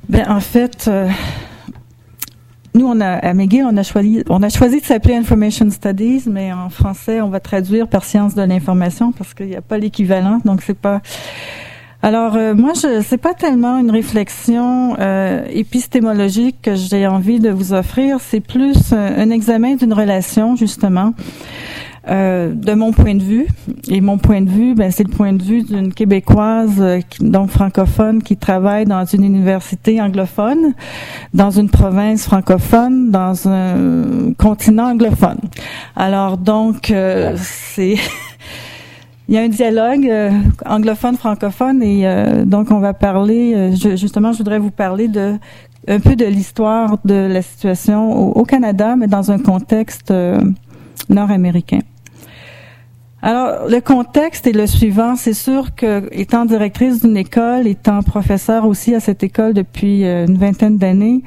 En fait, nous, à McGill, on a choisi de s'appeler Information Studies, mais en français, on va traduire par sciences de l'information parce qu'il n'y a pas l'équivalent, donc c'est pas. Alors, moi, c'est pas tellement une réflexion épistémologique que j'ai envie de vous offrir, c'est plus un examen d'une relation, justement, de mon point de vue. Et mon point de vue, c'est le point de vue d'une Québécoise, donc francophone, qui travaille dans une université anglophone, dans une province francophone, dans un continent anglophone. Alors, donc, c'est... Il y a un dialogue anglophone-francophone et donc on va parler, justement, je voudrais vous parler un peu de l'histoire de la situation au Canada, mais dans un contexte nord-américain. Alors, le contexte est le suivant. C'est sûr que, étant directrice d'une école, étant professeure aussi à cette école depuis une vingtaine d'années,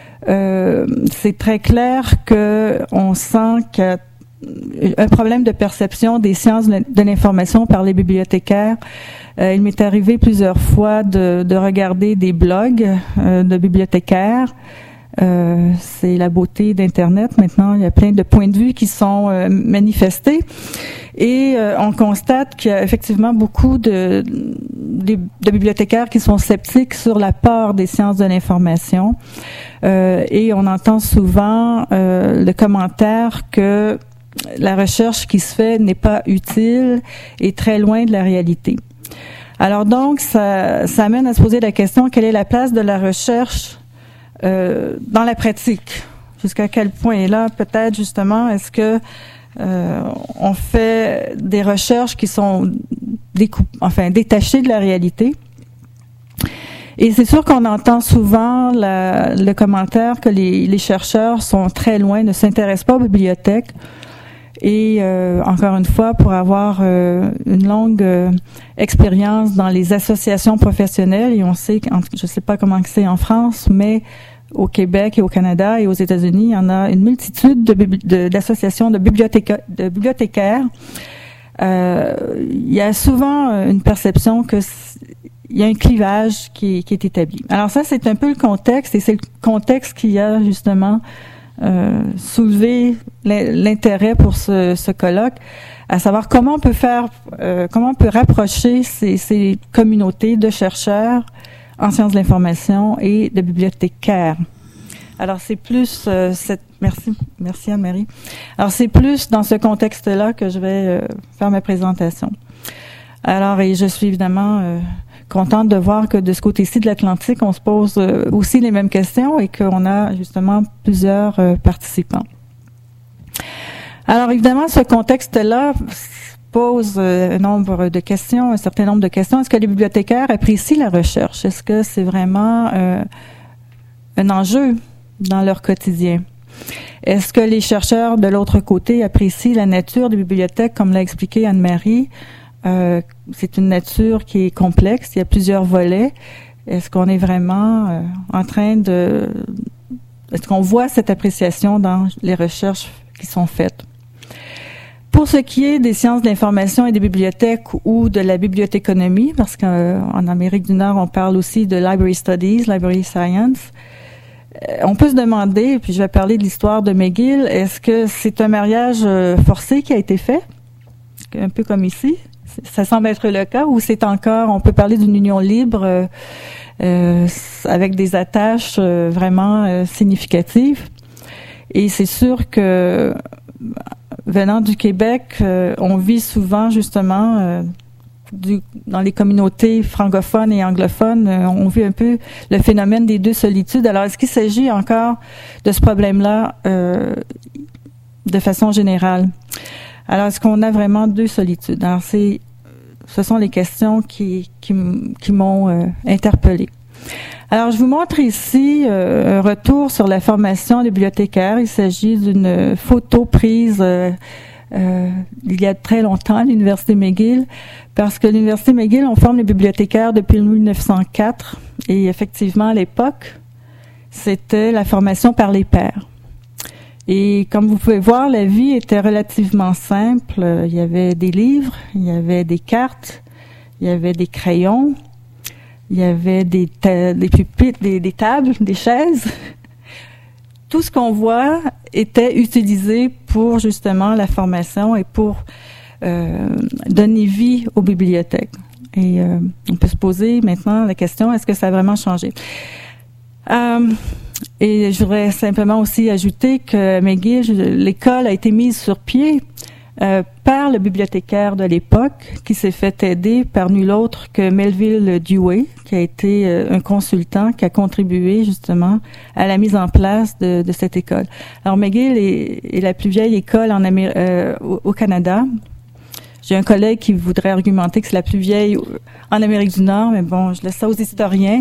c'est très clair que on sent qu'il y a un problème de perception des sciences de l'information par les bibliothécaires. Il m'est arrivé plusieurs fois de regarder des blogs de bibliothécaires. C'est la beauté d'Internet. Maintenant, il y a plein de points de vue qui sont manifestés. Et on constate qu'il y a effectivement beaucoup de bibliothécaires qui sont sceptiques sur l'apport des sciences de l'information. Et on entend souvent le commentaire que la recherche qui se fait n'est pas utile et très loin de la réalité. Alors donc, ça amène à se poser la question, quelle est la place de la recherche dans la pratique? Jusqu'à quel point? Et là, peut-être justement, est-ce que on fait des recherches qui sont détachées de la réalité? Et c'est sûr qu'on entend souvent le commentaire que les chercheurs sont très loin, ne s'intéressent pas aux bibliothèques. Et encore une fois, pour avoir une longue expérience dans les associations professionnelles, et on sait, je ne sais pas comment c'est en France, mais au Québec et au Canada et aux États-Unis, il y en a une multitude d'associations de bibliothécaires. Il y a souvent une perception que il y a un clivage qui est établi. Alors ça, c'est un peu le contexte, et c'est le contexte qui a justement soulevé l'intérêt pour ce colloque, à savoir comment on peut rapprocher ces communautés de chercheurs en sciences de l'information et de bibliothécaires. Alors c'est plus merci Anne-Marie. Alors c'est plus dans ce contexte-là que je vais faire ma présentation. Alors, et je suis évidemment contente de voir que de ce côté-ci de l'Atlantique, on se pose aussi les mêmes questions et qu'on a justement plusieurs participants. Alors, évidemment, ce contexte-là pose un certain nombre de questions. Est-ce que les bibliothécaires apprécient la recherche? Est-ce que c'est vraiment un enjeu dans leur quotidien? Est-ce que les chercheurs de l'autre côté apprécient la nature des bibliothèques, comme l'a expliqué Anne-Marie? C'est une nature qui est complexe, il y a plusieurs volets. Est-ce qu'on est vraiment est-ce qu'on voit cette appréciation dans les recherches qui sont faites? Pour ce qui est des sciences de l'information et des bibliothèques ou de la bibliothéconomie, parce qu'en Amérique du Nord, on parle aussi de library studies, library science, on peut se demander, puis je vais parler de l'histoire de McGill, est-ce que c'est un mariage forcé qui a été fait? Un peu comme ici? Ça semble être le cas, ou c'est encore, on peut parler d'une union libre avec des attaches vraiment significatives. Et c'est sûr que venant du Québec, on vit souvent justement dans les communautés francophones et anglophones, on vit un peu le phénomène des deux solitudes. Alors, est-ce qu'il s'agit encore de ce problème-là de façon générale? Alors, est-ce qu'on a vraiment deux solitudes? Alors, ce sont les questions qui m'ont interpellée. Alors, je vous montre ici un retour sur la formation des bibliothécaires. Il s'agit d'une photo prise il y a très longtemps à l'Université McGill, parce que l'Université McGill, on forme les bibliothécaires depuis 1904, et effectivement, à l'époque, c'était la formation par les pairs. Et comme vous pouvez voir, la vie était relativement simple. Il y avait des livres, il y avait des cartes, il y avait des crayons, il il y avait des pupitres, des tables, des chaises. Tout ce qu'on voit était utilisé pour justement la formation et pour donner vie aux bibliothèques. Et on peut se poser maintenant la question, est-ce que ça a vraiment changé? Et je voudrais simplement aussi ajouter que McGill, l'école a été mise sur pied par le bibliothécaire de l'époque, qui s'est fait aider par nul autre que Melville Dewey, qui a été un consultant qui a contribué justement à la mise en place de cette école. Alors McGill est la plus vieille école au Canada. J'ai un collègue qui voudrait argumenter que c'est la plus vieille en Amérique du Nord, mais bon, je laisse ça aux historiens.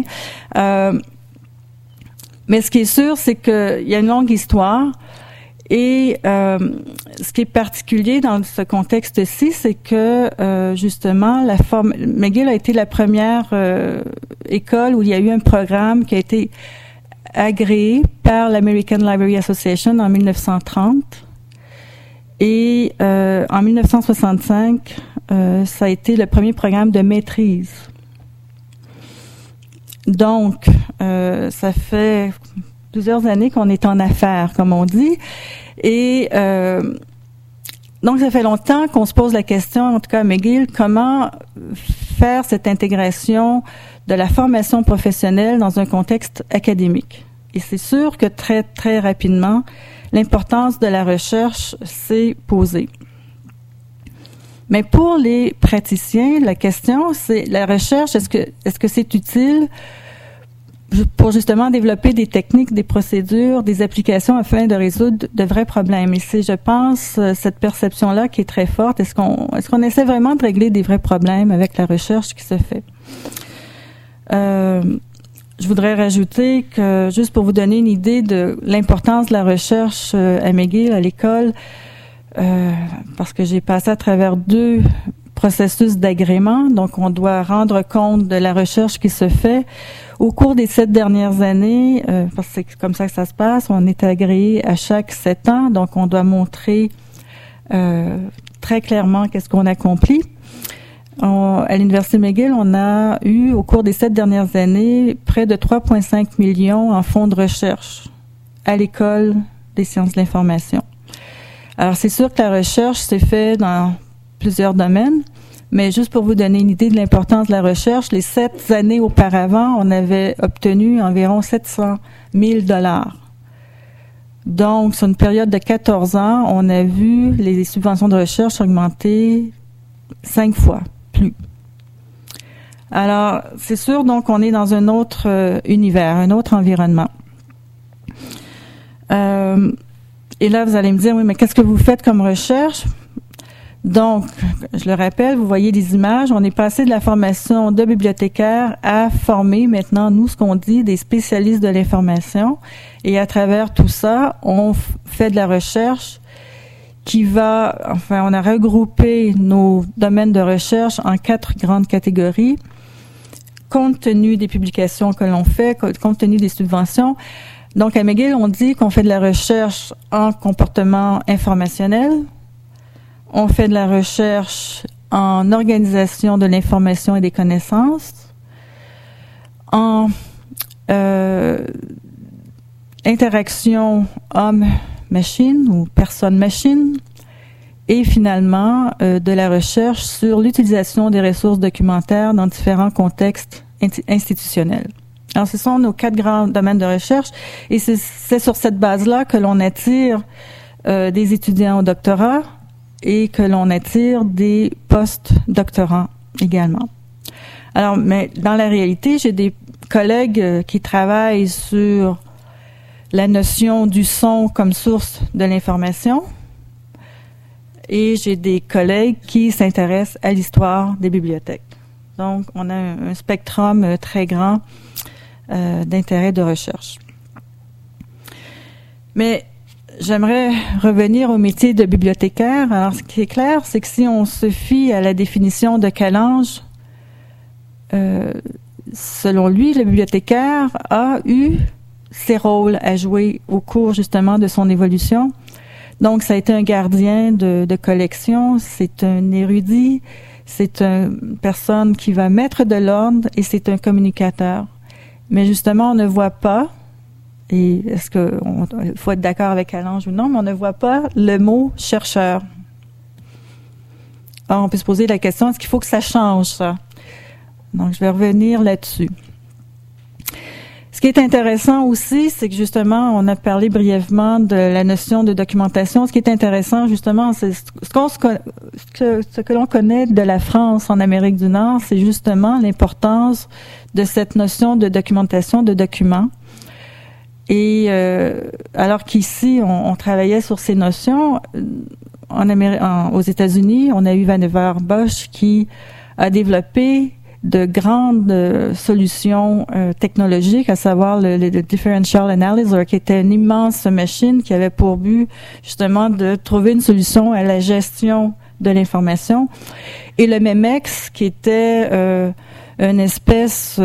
Mais ce qui est sûr, c'est qu'il y a une longue histoire. Et ce qui est particulier dans ce contexte-ci, c'est que justement, McGill a été la première école où il y a eu un programme qui a été agréé par l'American Library Association en 1930. Et en 1965, ça a été le premier programme de maîtrise. Donc, ça fait plusieurs années qu'on est en affaires, comme on dit. Et donc, ça fait longtemps qu'on se pose la question, en tout cas à McGill, comment faire cette intégration de la formation professionnelle dans un contexte académique. Et c'est sûr que très, très rapidement, l'importance de la recherche s'est posée. Mais pour les praticiens, la question, c'est la recherche, est-ce que c'est utile pour justement développer des techniques, des procédures, des applications afin de résoudre de vrais problèmes. Et c'est, je pense, cette perception-là qui est très forte. Est-ce qu'on essaie vraiment de régler des vrais problèmes avec la recherche qui se fait? Je voudrais rajouter que, juste pour vous donner une idée de l'importance de la recherche à McGill, à l'école, parce que j'ai passé à travers 2 processus d'agrément, donc on doit rendre compte de la recherche qui se fait. Au cours des 7 dernières années, parce que c'est comme ça que ça se passe, on est agréé à chaque 7 ans, donc on doit montrer très clairement qu'est-ce qu'on accomplit. À l'Université McGill, on a eu, au cours des 7 dernières années, près de 3,5 millions en fonds de recherche à l'École des sciences de l'information. Alors, c'est sûr que la recherche s'est faite dans plusieurs domaines, mais juste pour vous donner une idée de l'importance de la recherche, les 7 années auparavant, on avait obtenu environ 700 000 $. Donc, sur une période de 14 ans, on a vu les subventions de recherche augmenter 5 fois plus. Alors, c'est sûr, donc, on est dans un autre univers, un autre environnement. Et là, vous allez me dire, oui, mais qu'est-ce que vous faites comme recherche? Donc, je le rappelle, vous voyez les images, on est passé de la formation de bibliothécaire à former maintenant, nous, ce qu'on dit, des spécialistes de l'information. Et à travers tout ça, on fait de la recherche on a regroupé nos domaines de recherche en 4 grandes catégories, compte tenu des publications que l'on fait, compte tenu des subventions. Donc, à McGill, on dit qu'on fait de la recherche en comportement informationnel, on fait de la recherche en organisation de l'information et des connaissances, en interaction homme-machine ou personne-machine, et finalement de la recherche sur l'utilisation des ressources documentaires dans différents contextes institutionnels. Alors, ce sont nos 4 grands domaines de recherche, et c'est sur cette base-là que l'on attire des étudiants au doctorat, et que l'on attire des post-doctorants également. Alors, mais dans la réalité, j'ai des collègues qui travaillent sur la notion du son comme source de l'information, et j'ai des collègues qui s'intéressent à l'histoire des bibliothèques. Donc, on a un spectrum très grand d'intérêt de recherche. Mais j'aimerais revenir au métier de bibliothécaire. Alors, ce qui est clair, c'est que si on se fie à la définition de Calange, selon lui, le bibliothécaire a eu ses rôles à jouer au cours justement de son évolution. Donc, ça a été un gardien de collection, c'est un érudit, c'est une personne qui va mettre de l'ordre et c'est un communicateur. Mais justement, on ne voit pas, et est-ce que il faut être d'accord avec Allange ou non, mais on ne voit pas le mot chercheur. Alors, on peut se poser la question, est-ce qu'il faut que ça change, ça? Donc, je vais revenir là-dessus. Ce qui est intéressant aussi, c'est que justement, on a parlé brièvement de la notion de documentation. Ce qui est intéressant, justement, c'est ce que l'on connaît de la France en Amérique du Nord, c'est justement l'importance de cette notion de documentation de documents. Et alors qu'ici, on travaillait sur ces notions, aux États-Unis, on a eu Vannevar Bush qui a développé de grandes solutions technologiques, à savoir le Differential Analyzer, qui était une immense machine qui avait pour but justement de trouver une solution à la gestion de l'information, et le MEMEX, qui était une espèce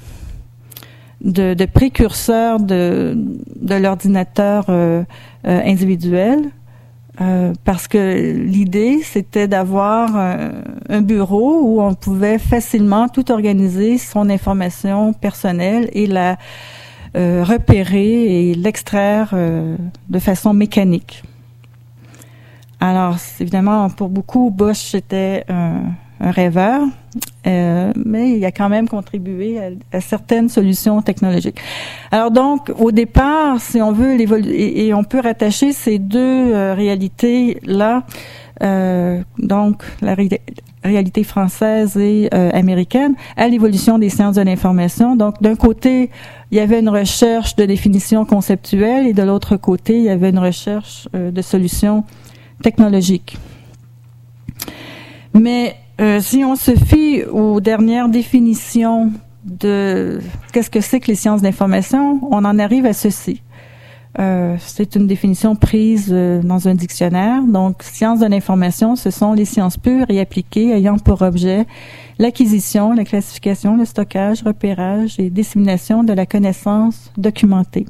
de précurseur de l'ordinateur individuel. Parce que l'idée, c'était d'avoir un bureau où on pouvait facilement tout organiser, son information personnelle, et la repérer et l'extraire de façon mécanique. Alors, évidemment, pour beaucoup, Bush était un rêveur, mais il a quand même contribué à certaines solutions technologiques. Alors donc, au départ, si on veut l'évoluer, et on peut rattacher ces deux réalités-là, donc la réalité française et américaine, à l'évolution des sciences de l'information. Donc, d'un côté, il y avait une recherche de définition conceptuelle, et de l'autre côté, il y avait une recherche de solutions technologiques. Mais si on se fie aux dernières définitions de qu'est-ce que c'est que les sciences d'information, on en arrive à ceci. C'est une définition prise dans un dictionnaire. Donc, sciences de l'information, ce sont les sciences pures et appliquées ayant pour objet l'acquisition, la classification, le stockage, repérage et dissémination de la connaissance documentée.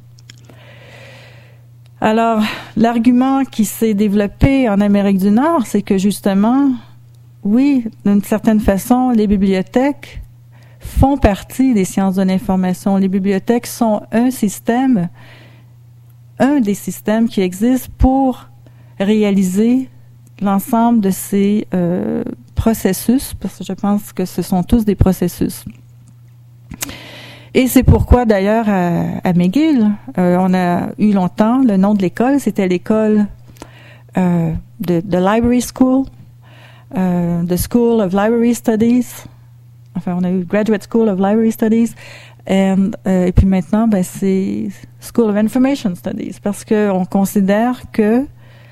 Alors, l'argument qui s'est développé en Amérique du Nord, c'est que justement, oui, d'une certaine façon, les bibliothèques font partie des sciences de l'information. Les bibliothèques sont un des systèmes qui existent pour réaliser l'ensemble de ces processus, parce que je pense que ce sont tous des processus. Et c'est pourquoi, d'ailleurs, à McGill, on a eu longtemps le nom de l'école, c'était l'école de Library School, the School of Library Studies. Enfin, on a eu Graduate School of Library Studies, et puis maintenant, c'est School of Information Studies, parce que on considère que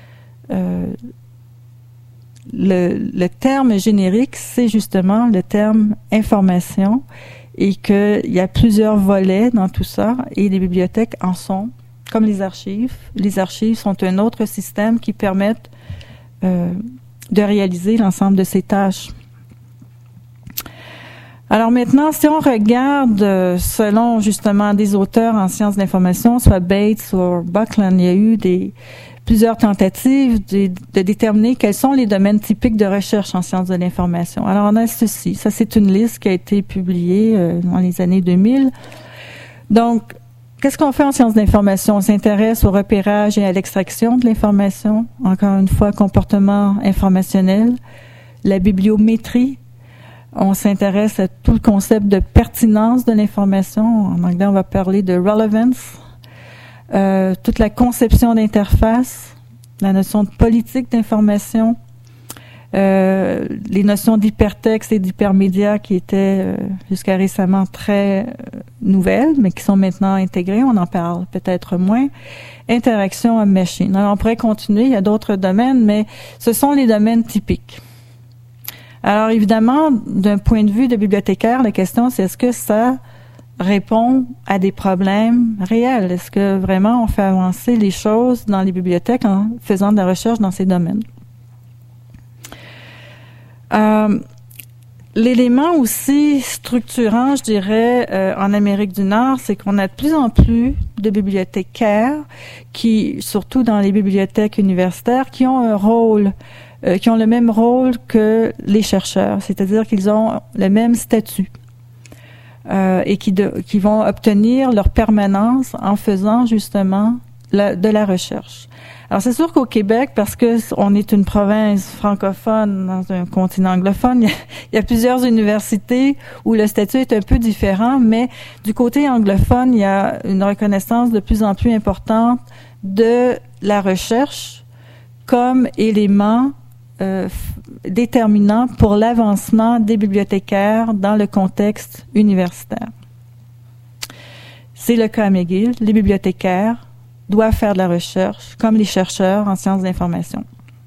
le terme générique, c'est justement le terme information, et qu'il y a plusieurs volets dans tout ça, et les bibliothèques en sont, comme les archives. Les archives sont un autre système qui permettent de réaliser l'ensemble de ces tâches. Alors maintenant, si on regarde selon justement des auteurs en sciences de l'information, soit Bates ou Buckland, il y a eu plusieurs tentatives de déterminer quels sont les domaines typiques de recherche en sciences de l'information. Alors on a ceci, ça c'est une liste qui a été publiée dans les années 2000. Donc, qu'est-ce qu'on fait en sciences de l'information? On s'intéresse au repérage et à l'extraction de l'information. Encore une fois, comportement informationnel, la bibliométrie. On s'intéresse à tout le concept de pertinence de l'information. En anglais, on va parler de relevance. Toute la conception d'interface, la notion de politique d'information, les notions d'hypertexte et d'hypermédia qui étaient jusqu'à récemment très nouvelles, mais qui sont maintenant intégrées, on en parle peut-être moins. Interaction homme-machine. Alors, on pourrait continuer, il y a d'autres domaines, mais ce sont les domaines typiques. Alors, évidemment, d'un point de vue de bibliothécaire, la question, c'est est-ce que ça répond à des problèmes réels? Est-ce que vraiment on fait avancer les choses dans les bibliothèques en faisant de la recherche dans ces domaines? L'élément aussi structurant, je dirais, en Amérique du Nord, c'est qu'on a de plus en plus de bibliothécaires qui, surtout dans les bibliothèques universitaires, qui ont un rôle qui ont le même rôle que les chercheurs, c'est-à-dire qu'ils ont le même statut et qui vont obtenir leur permanence en faisant justement de la recherche. Alors c'est sûr qu'au Québec, parce que on est une province francophone dans un continent anglophone, il y a plusieurs universités où le statut est un peu différent, mais du côté anglophone, il y a une reconnaissance de plus en plus importante de la recherche comme élément déterminant pour l'avancement des bibliothécaires dans le contexte universitaire. C'est le cas à McGill. Les bibliothécaires doivent faire de la recherche, comme les chercheurs en sciences d'information.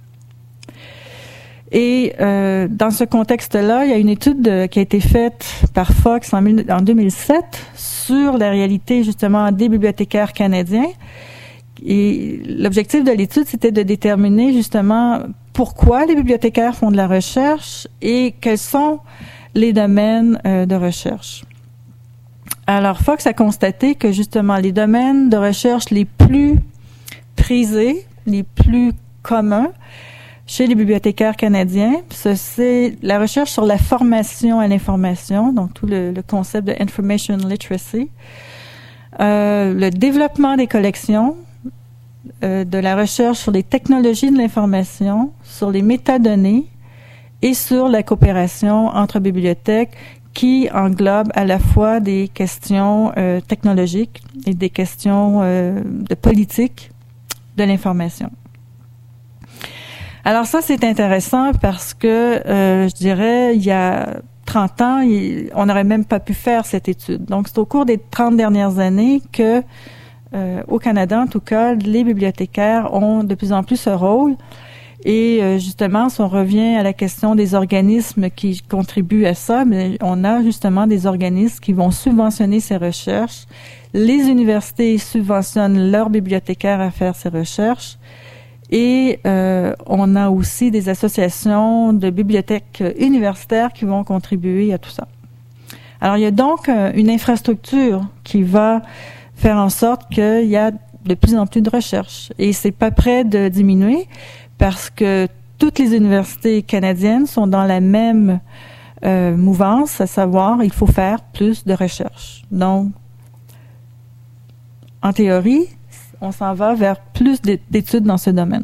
Et dans ce contexte-là, il y a une étude qui a été faite par Fox en 2007 sur la réalité justement des bibliothécaires canadiens. Et l'objectif de l'étude, c'était de déterminer justement pourquoi les bibliothécaires font de la recherche et quels sont les domaines de recherche. Alors, Fox a constaté que justement les domaines de recherche les plus prisés, les plus communs chez les bibliothécaires canadiens, c'est la recherche sur la formation à l'information, donc tout le concept de information literacy, le développement des collections, de la recherche sur les technologies de l'information, sur les métadonnées et sur la coopération entre bibliothèques qui englobe à la fois des questions technologiques et des questions de politique de l'information. Alors ça, c'est intéressant parce que, je dirais, il y a 30 ans, on n'aurait même pas pu faire cette étude. Donc, c'est au cours des 30 dernières années que, au Canada, en tout cas, les bibliothécaires ont de plus en plus ce rôle. Et justement, si on revient à la question des organismes qui contribuent à ça, mais on a justement des organismes qui vont subventionner ces recherches. Les universités subventionnent leurs bibliothécaires à faire ces recherches. Et on a aussi des associations de bibliothèques universitaires qui vont contribuer à tout ça. Alors, il y a donc une infrastructure qui va faire en sorte qu'il y a de plus en plus de recherche. Et c'est pas prêt de diminuer parce que toutes les universités canadiennes sont dans la même mouvance, à savoir, il faut faire plus de recherche. Donc, en théorie, on s'en va vers plus d'études dans ce domaine.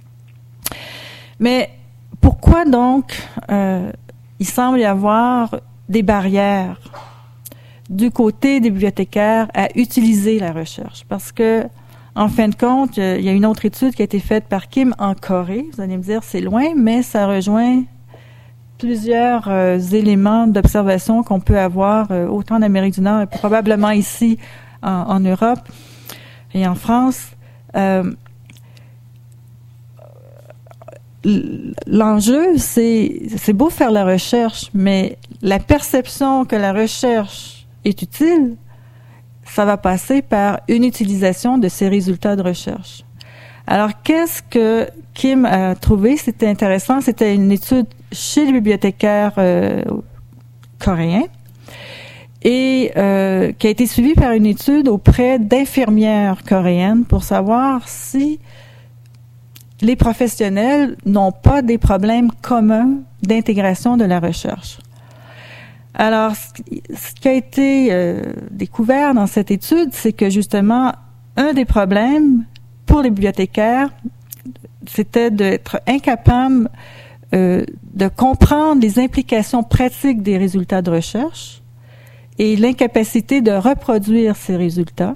Mais pourquoi donc il semble y avoir des barrières du côté des bibliothécaires à utiliser la recherche? Parce que, en fin de compte, il y a une autre étude qui a été faite par Kim en Corée. Vous allez me dire, c'est loin, mais ça rejoint plusieurs éléments d'observation qu'on peut avoir autant en Amérique du Nord et probablement ici en Europe et en France. L'enjeu, c'est beau faire la recherche, mais la perception que la recherche est utile, ça va passer par une utilisation de ces résultats de recherche. Alors, qu'est-ce que Kim a trouvé? C'était intéressant. C'était une étude chez les bibliothécaires coréens et qui a été suivie par une étude auprès d'infirmières coréennes pour savoir si les professionnels n'ont pas des problèmes communs d'intégration de la recherche. Alors, ce qui a été découvert dans cette étude, c'est que justement, un des problèmes pour les bibliothécaires, c'était d'être incapable de comprendre les implications pratiques des résultats de recherche et l'incapacité de reproduire ces résultats.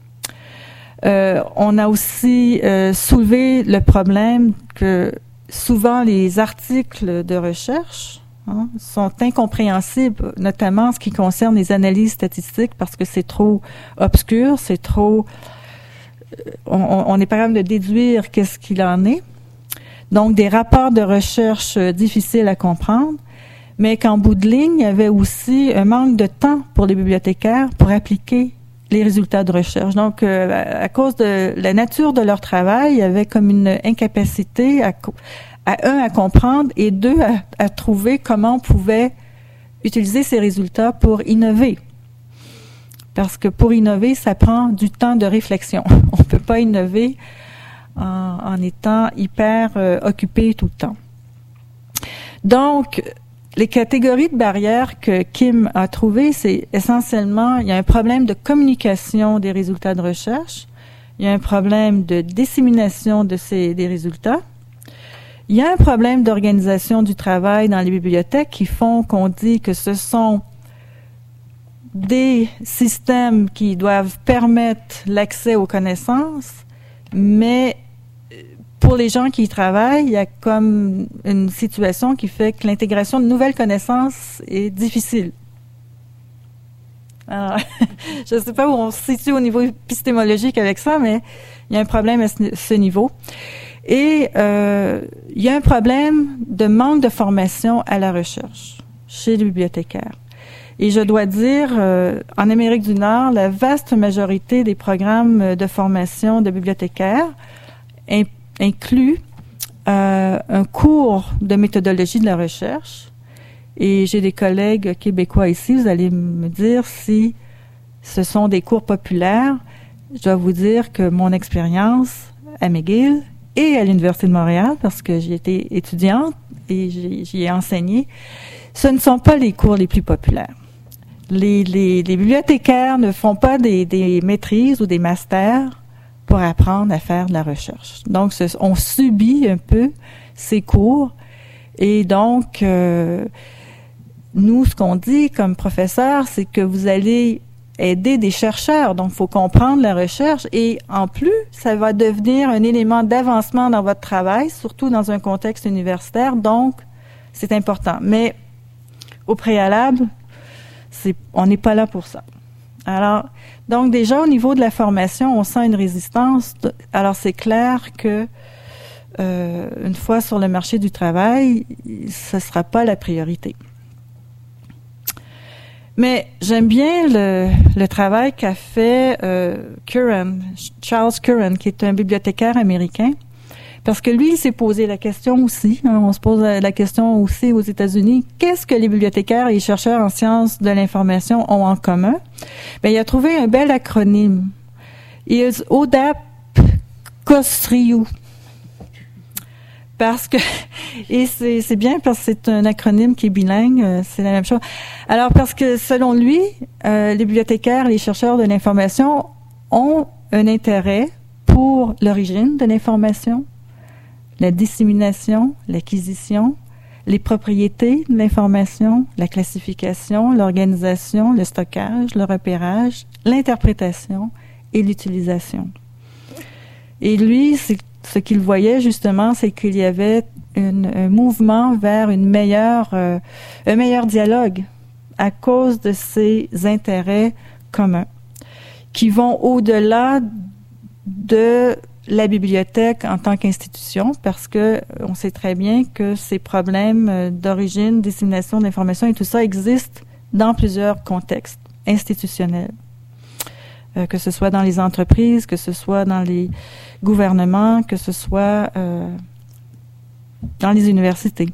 On a aussi soulevé le problème que souvent les articles de recherche sont incompréhensibles, notamment en ce qui concerne les analyses statistiques, parce que c'est trop obscur, c'est trop... on n'est pas capable de déduire qu'est-ce qu'il en est. Donc, des rapports de recherche difficiles à comprendre, mais qu'en bout de ligne, il y avait aussi un manque de temps pour les bibliothécaires pour appliquer les résultats de recherche. Donc, à cause de la nature de leur travail, il y avait comme une incapacité à comprendre et deux, à trouver comment on pouvait utiliser ces résultats pour innover. Parce que pour innover, ça prend du temps de réflexion. On ne peut pas innover en étant hyper occupé tout le temps. Donc, les catégories de barrières que Kim a trouvées, c'est essentiellement, il y a un problème de communication des résultats de recherche, il y a un problème de dissémination des résultats, il y a un problème d'organisation du travail dans les bibliothèques qui font qu'on dit que ce sont des systèmes qui doivent permettre l'accès aux connaissances, mais pour les gens qui y travaillent, il y a comme une situation qui fait que l'intégration de nouvelles connaissances est difficile. Alors, je ne sais pas où on se situe au niveau épistémologique avec ça, mais il y a un problème à ce niveau. Et il y a un problème de manque de formation à la recherche chez les bibliothécaires. Et je dois dire, en Amérique du Nord, la vaste majorité des programmes de formation de bibliothécaires inclut un cours de méthodologie de la recherche. Et j'ai des collègues québécois ici, vous allez me dire si ce sont des cours populaires. Je dois vous dire que mon expérience à McGill et à l'Université de Montréal, parce que j'y étais étudiante et j'y ai enseigné, ce ne sont pas les cours les plus populaires. Les bibliothécaires ne font pas des maîtrises ou des masters pour apprendre à faire de la recherche. Donc, on subit un peu ces cours. Et donc, nous, ce qu'on dit comme professeur, c'est que vous allez aider des chercheurs. Donc, il faut comprendre la recherche. Et en plus, ça va devenir un élément d'avancement dans votre travail, surtout dans un contexte universitaire. Donc, c'est important. Mais au préalable, on n'est pas là pour ça. Alors, donc déjà au niveau de la formation, on sent une résistance. Alors c'est clair que une fois sur le marché du travail, ce ne sera pas la priorité. Mais j'aime bien le travail qu'a fait Charles Curran, qui est un bibliothécaire américain, parce que lui, il s'est posé la question aussi, on se pose la question aussi aux États-Unis, qu'est-ce que les bibliothécaires et les chercheurs en sciences de l'information ont en commun? Bien, il a trouvé un bel acronyme. Is ODAP COSRIU. Parce que, et c'est bien parce que c'est un acronyme qui est bilingue, c'est la même chose. Alors, parce que selon lui, les bibliothécaires et les chercheurs de l'information ont un intérêt pour l'origine de l'information, la dissémination, l'acquisition, les propriétés de l'information, la classification, l'organisation, le stockage, le repérage, l'interprétation et l'utilisation. Et lui, ce qu'il voyait justement, c'est qu'il y avait un mouvement vers un meilleur dialogue à cause de ces intérêts communs qui vont au-delà de la bibliothèque en tant qu'institution, parce que on sait très bien que ces problèmes d'origine, dissémination d'informations et tout ça existent dans plusieurs contextes institutionnels, que ce soit dans les entreprises, que ce soit dans les gouvernements, que ce soit dans les universités.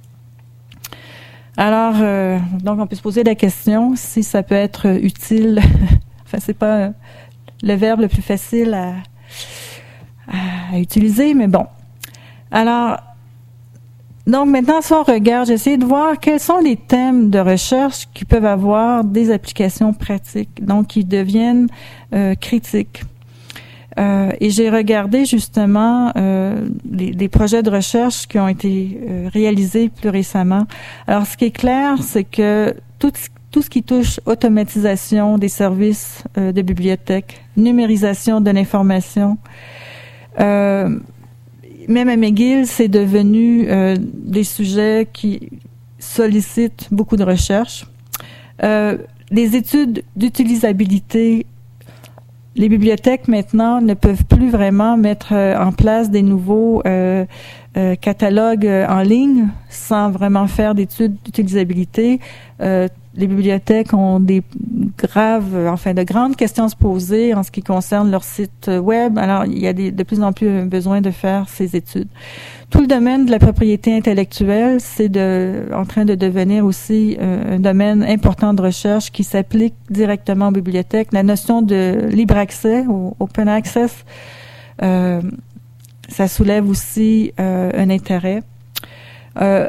Alors, donc on peut se poser la question si ça peut être utile. Enfin, c'est pas le verbe le plus facile à utiliser, mais bon. Alors, donc maintenant, si on regarde, j'ai essayé de voir quels sont les thèmes de recherche qui peuvent avoir des applications pratiques, donc qui deviennent critiques. Et j'ai regardé justement les projets de recherche qui ont été réalisés plus récemment. Alors, ce qui est clair, c'est que tout ce qui touche automatisation des services de bibliothèque, numérisation de l'information, même à McGill, c'est devenu des sujets qui sollicitent beaucoup de recherche. Les études d'utilisabilité, les bibliothèques maintenant ne peuvent plus vraiment mettre en place des nouveaux catalogues en ligne sans vraiment faire d'études d'utilisabilité. Les bibliothèques ont de grandes questions à se poser en ce qui concerne leur site web. Alors, il y a de plus en plus besoin de faire ces études. Tout le domaine de la propriété intellectuelle, c'est en train de devenir aussi un domaine important de recherche qui s'applique directement aux bibliothèques. La notion de libre accès, ou open access, ça soulève aussi un intérêt.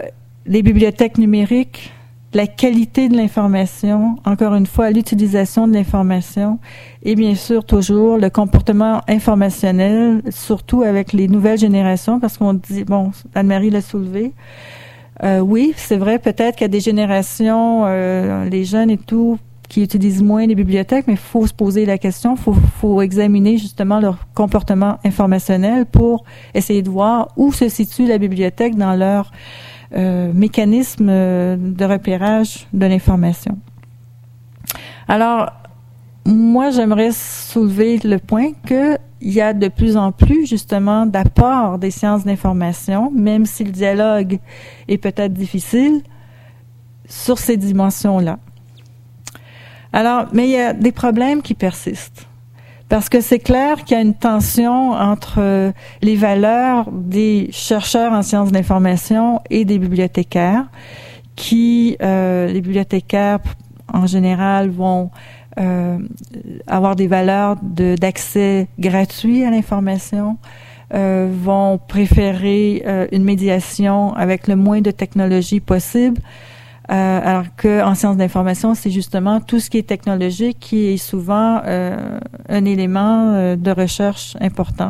les bibliothèques numériques, la qualité de l'information, encore une fois, l'utilisation de l'information et bien sûr toujours le comportement informationnel, surtout avec les nouvelles générations, parce qu'on dit, bon, Anne-Marie l'a soulevé, oui, c'est vrai, peut-être qu'il y a des générations, les jeunes et tout, qui utilisent moins les bibliothèques, mais il faut se poser la question, faut examiner justement leur comportement informationnel pour essayer de voir où se situe la bibliothèque dans leur mécanisme de repérage de l'information. Alors, moi, j'aimerais soulever le point qu'il y a de plus en plus, justement, d'apport des sciences d'information, même si le dialogue est peut-être difficile, sur ces dimensions-là. Alors, mais il y a des problèmes qui persistent. Parce que c'est clair qu'il y a une tension entre les valeurs des chercheurs en sciences de l'information et des bibliothécaires, les bibliothécaires, en général, vont avoir des valeurs d'accès gratuit à l'information, vont préférer une médiation avec le moins de technologie possible, alors qu'en sciences d'information, c'est justement tout ce qui est technologique qui est souvent un élément de recherche important.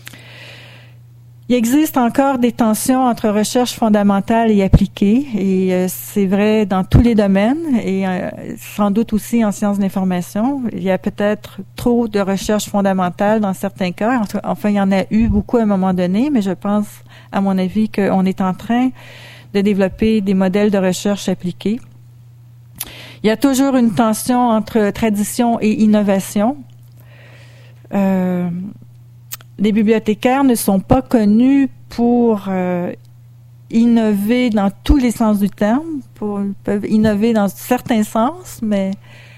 Il existe encore des tensions entre recherche fondamentale et appliquée, et c'est vrai dans tous les domaines, et sans doute aussi en sciences d'information. Il y a peut-être trop de recherche fondamentale dans certains cas. Enfin, il y en a eu beaucoup à un moment donné, mais je pense, à mon avis, qu'on est en train de développer des modèles de recherche appliqués. Il y a toujours une tension entre tradition et innovation. Les bibliothécaires ne sont pas connus pour innover dans tous les sens du terme. Ils peuvent innover dans certains sens, mais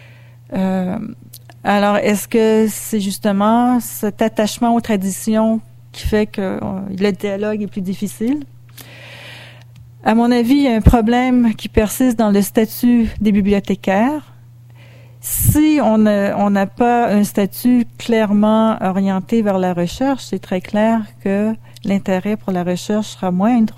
alors est-ce que c'est justement cet attachement aux traditions qui fait que le dialogue est plus difficile? À mon avis, il y a un problème qui persiste dans le statut des bibliothécaires. Si on n'a pas un statut clairement orienté vers la recherche, c'est très clair que l'intérêt pour la recherche sera moindre.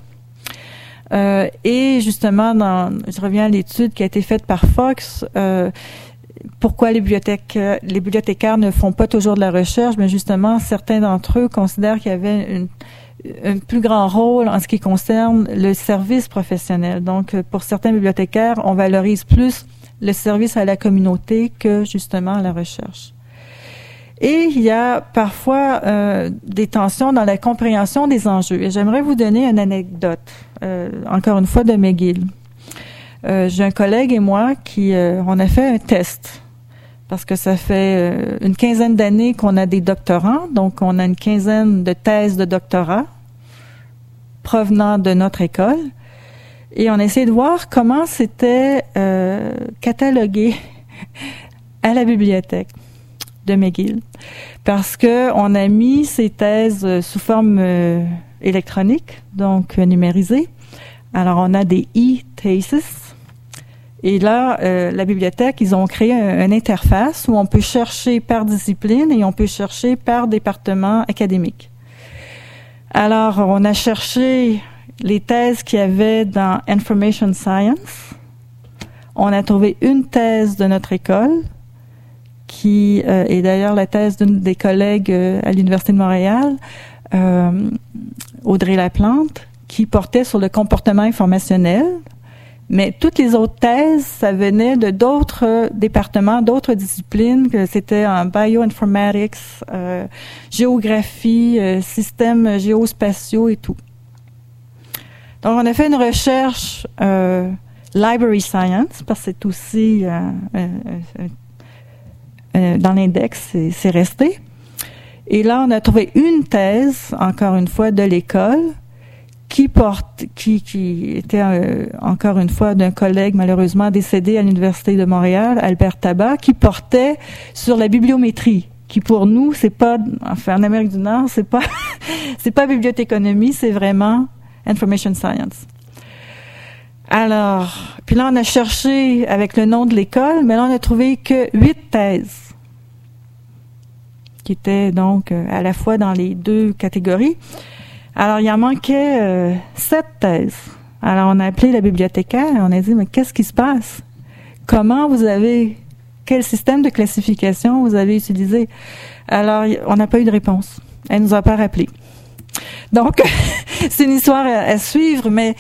Et justement, je reviens à l'étude qui a été faite par Fox, pourquoi les bibliothécaires ne font pas toujours de la recherche, mais justement, certains d'entre eux considèrent qu'il y avait un plus grand rôle en ce qui concerne le service professionnel. Donc, pour certains bibliothécaires, on valorise plus le service à la communauté que justement la recherche. Et il y a parfois des tensions dans la compréhension des enjeux. Et j'aimerais vous donner une anecdote, encore une fois de McGill. J'ai un collègue et moi qui on a fait un test parce que ça fait une quinzaine d'années qu'on a des doctorants, donc on a une quinzaine de thèses de doctorat provenant de notre école. Et on a essayé de voir comment c'était catalogué à la bibliothèque de McGill. Parce que on a mis ces thèses sous forme électronique, donc numérisée. Alors, on a des e-theses. Et là, la bibliothèque, ils ont créé une interface où on peut chercher par discipline et on peut chercher par département académique. Alors, on a cherché les thèses qu'il y avait dans Information Science. On a trouvé une thèse de notre école, qui est d'ailleurs la thèse d'une des collègues à l'Université de Montréal, Audrey Laplante, qui portait sur le comportement informationnel. Mais toutes les autres thèses, ça venait de d'autres départements, d'autres disciplines, que c'était en bioinformatics, géographie, systèmes géospatiaux et tout. Donc, on a fait une recherche library science, parce que c'est aussi dans l'index, c'est resté. Et là, on a trouvé une thèse, encore une fois, de l'école, qui était encore une fois d'un collègue malheureusement décédé à l'Université de Montréal, Albert Tabat, qui portait sur la bibliométrie, qui pour nous, c'est pas, enfin en Amérique du Nord, c'est pas bibliothéconomie, c'est vraiment Information Science. Alors, puis là, on a cherché avec le nom de l'école, mais là, on a trouvé que 8 thèses, qui étaient donc à la fois dans les deux catégories. Alors, il en manquait 7 thèses Alors, on a appelé la bibliothécaire et on a dit, mais qu'est-ce qui se passe? Quel système de classification vous avez utilisé? Alors, on n'a pas eu de réponse. Elle nous a pas rappelé. Donc, c'est une histoire à suivre, mais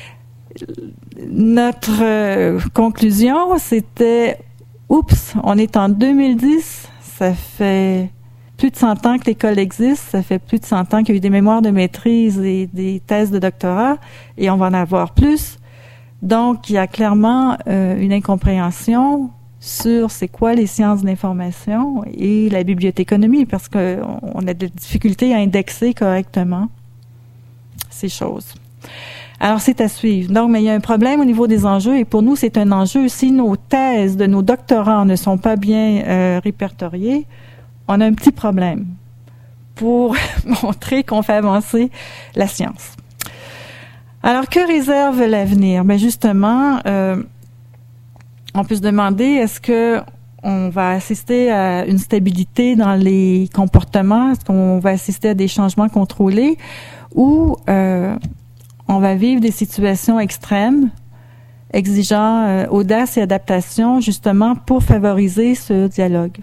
notre conclusion, c'était, oups, on est en 2010, ça fait plus de 100 ans que l'école existe, ça fait plus de 100 ans qu'il y a eu des mémoires de maîtrise et des thèses de doctorat, et on va en avoir plus. Donc, il y a clairement une incompréhension sur c'est quoi les sciences de l'information et la bibliothéconomie, parce qu'on a des difficultés à indexer correctement ces choses. Alors, c'est à suivre. Donc, mais il y a un problème au niveau des enjeux, et pour nous, c'est un enjeu. Si nos thèses de nos doctorants ne sont pas bien répertoriées, on a un petit problème pour montrer qu'on fait avancer la science. Alors, que réserve l'avenir? Ben justement, on peut se demander, est-ce que on va assister à une stabilité dans les comportements? Est-ce qu'on va assister à des changements contrôlés? Ou on va vivre des situations extrêmes, exigeant audace et adaptation, justement, pour favoriser ce dialogue?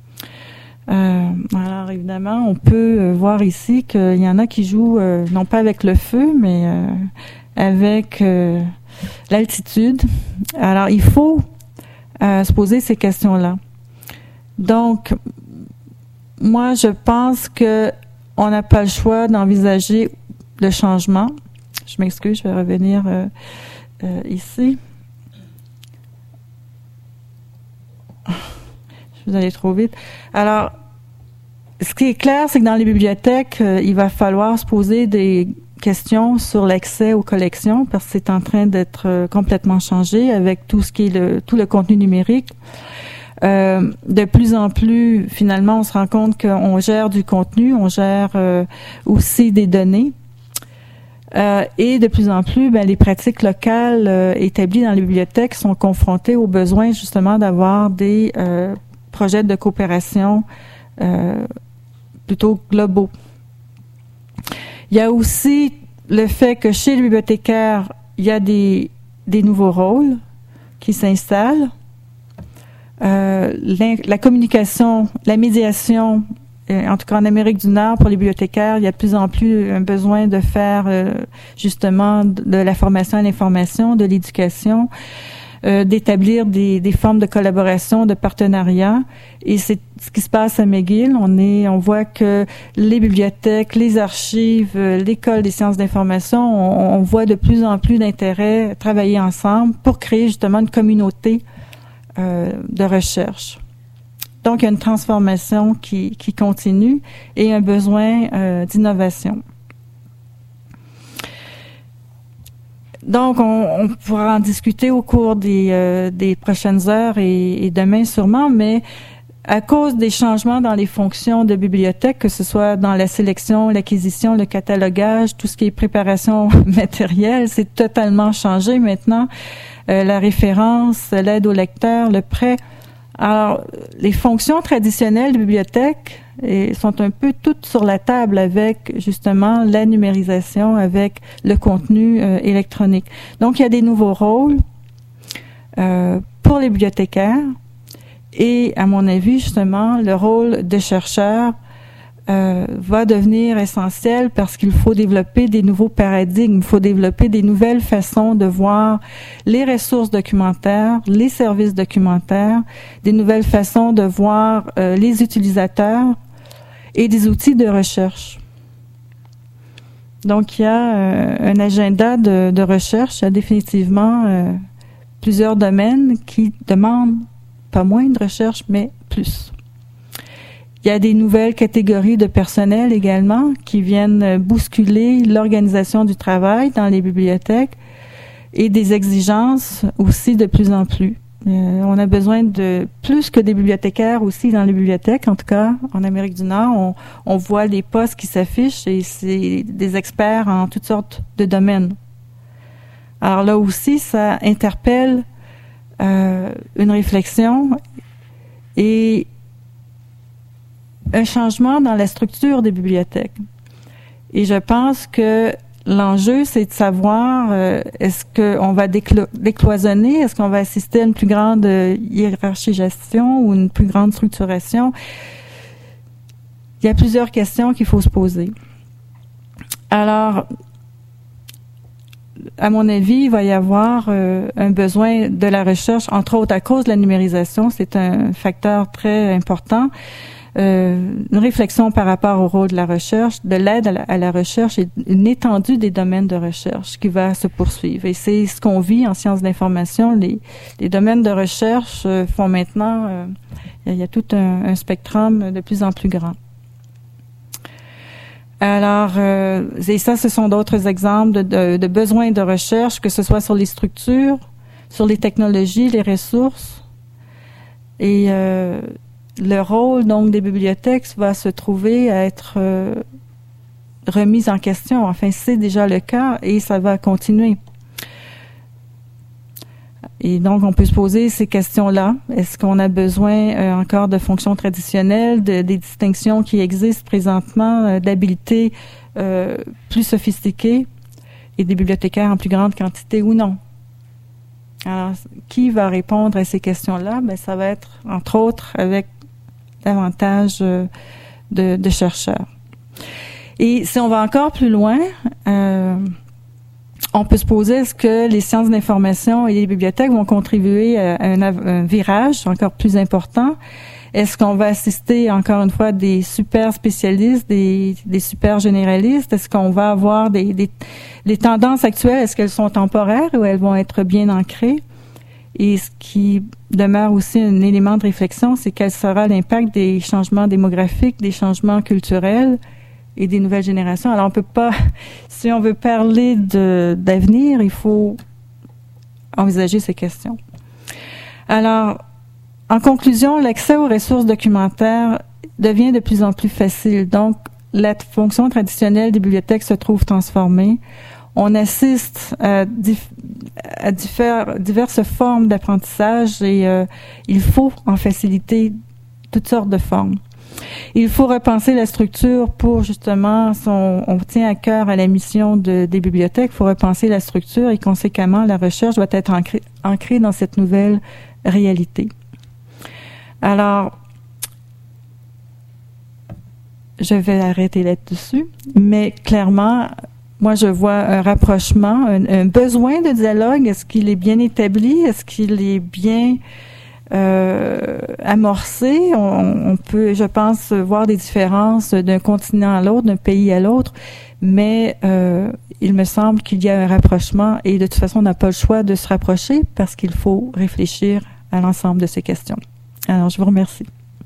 Alors, évidemment, on peut voir ici qu'il y en a qui jouent, non pas avec le feu, mais avec l'altitude. Alors, il faut se poser ces questions-là. Donc, moi, je pense que on n'a pas le choix d'envisager le changement. Je m'excuse, je vais revenir ici. Je vous allez trop vite. Alors, ce qui est clair, c'est que dans les bibliothèques, il va falloir se poser des questions sur l'accès aux collections, parce que c'est en train d'être complètement changé avec tout ce qui est tout le contenu numérique. De plus en plus, finalement, on se rend compte qu'on gère du contenu, on gère aussi des données. Et de plus en plus, les pratiques locales établies dans les bibliothèques sont confrontées au besoin justement d'avoir des projets de coopération plutôt globaux. Il y a aussi le fait que chez les bibliothécaires, il y a des nouveaux rôles qui s'installent. La communication, la médiation, en tout cas en Amérique du Nord, pour les bibliothécaires, il y a de plus en plus un besoin de faire justement de la formation à l'information, de l'éducation, d'établir des formes de collaboration, de partenariat. Et c'est ce qui se passe à McGill. On voit que les bibliothèques, les archives, l'école des sciences d'information, on voit de plus en plus d'intérêt à travailler ensemble pour créer justement une communauté de recherche. Donc, il y a une transformation qui continue et un besoin d'innovation. Donc, on pourra en discuter au cours des prochaines heures et demain sûrement, mais à cause des changements dans les fonctions de bibliothèque, que ce soit dans la sélection, l'acquisition, le catalogage, tout ce qui est préparation matérielle, c'est totalement changé maintenant. La référence, l'aide au lecteur, le prêt. Alors, les fonctions traditionnelles de bibliothèque sont un peu toutes sur la table avec, justement, la numérisation, avec le contenu électronique. Donc, il y a des nouveaux rôles pour les bibliothécaires et, à mon avis, justement, le rôle de chercheur va devenir essentiel parce qu'il faut développer des nouveaux paradigmes, il faut développer des nouvelles façons de voir les ressources documentaires, les services documentaires, des nouvelles façons de voir les utilisateurs et des outils de recherche. Donc, il y a un agenda de recherche, il y a définitivement plusieurs domaines qui demandent pas moins de recherche, mais plus. Il y a des nouvelles catégories de personnel également qui viennent bousculer l'organisation du travail dans les bibliothèques et des exigences aussi de plus en plus. On a besoin de plus que des bibliothécaires aussi dans les bibliothèques. En tout cas, en Amérique du Nord, on voit les postes qui s'affichent et c'est des experts en toutes sortes de domaines. Alors là aussi, ça interpelle une réflexion et un changement dans la structure des bibliothèques. Et je pense que l'enjeu, c'est de savoir est-ce qu'on va décloisonner, est-ce qu'on va assister à une plus grande hiérarchisation ou une plus grande structuration. Il y a plusieurs questions qu'il faut se poser. Alors, à mon avis, il va y avoir un besoin de la recherche, entre autres à cause de la numérisation. C'est un facteur très important. Une réflexion par rapport au rôle de la recherche, de l'aide à la recherche et une étendue des domaines de recherche qui va se poursuivre. Et c'est ce qu'on vit en sciences d'information. Les domaines de recherche font maintenant, il y a tout un spectrum de plus en plus grand. Alors, et ça, ce sont d'autres exemples de besoins de recherche, que ce soit sur les structures, sur les technologies, les ressources. Et le rôle, donc, des bibliothèques va se trouver à être remis en question. Enfin, c'est déjà le cas et ça va continuer. Et donc, on peut se poser ces questions-là. Est-ce qu'on a besoin encore de fonctions traditionnelles, des distinctions qui existent présentement, d'habiletés plus sophistiquées et des bibliothécaires en plus grande quantité ou non? Alors, qui va répondre à ces questions-là? Ben, ça va être, entre autres, avec davantage de chercheurs. Et si on va encore plus loin, on peut se poser, est-ce que les sciences d'information et les bibliothèques vont contribuer à un virage encore plus important? Est-ce qu'on va assister, encore une fois, des super spécialistes, des super généralistes? Est-ce qu'on va avoir les tendances actuelles, est-ce qu'elles sont temporaires ou elles vont être bien ancrées? Et ce qui demeure aussi un élément de réflexion, c'est quel sera l'impact des changements démographiques, des changements culturels et des nouvelles générations. Alors, on peut pas, si on veut parler d'avenir, il faut envisager ces questions. Alors, en conclusion, l'accès aux ressources documentaires devient de plus en plus facile. Donc, la fonction traditionnelle des bibliothèques se trouve transformée. On assiste à diverses formes d'apprentissage et il faut en faciliter toutes sortes de formes. Il faut repenser la structure pour justement, on tient à cœur à la mission des bibliothèques, il faut repenser la structure et conséquemment la recherche doit être ancrée dans cette nouvelle réalité. Alors, je vais arrêter là-dessus, mais clairement, moi je vois un rapprochement, un besoin de dialogue. Est-ce qu'il est bien établi? Est-ce qu'il est bien amorcé? On peut, je pense, voir des différences d'un continent à l'autre, d'un pays à l'autre, mais il me semble qu'il y a un rapprochement et de toute façon, on n'a pas le choix de se rapprocher parce qu'il faut réfléchir à l'ensemble de ces questions. Alors, je vous remercie.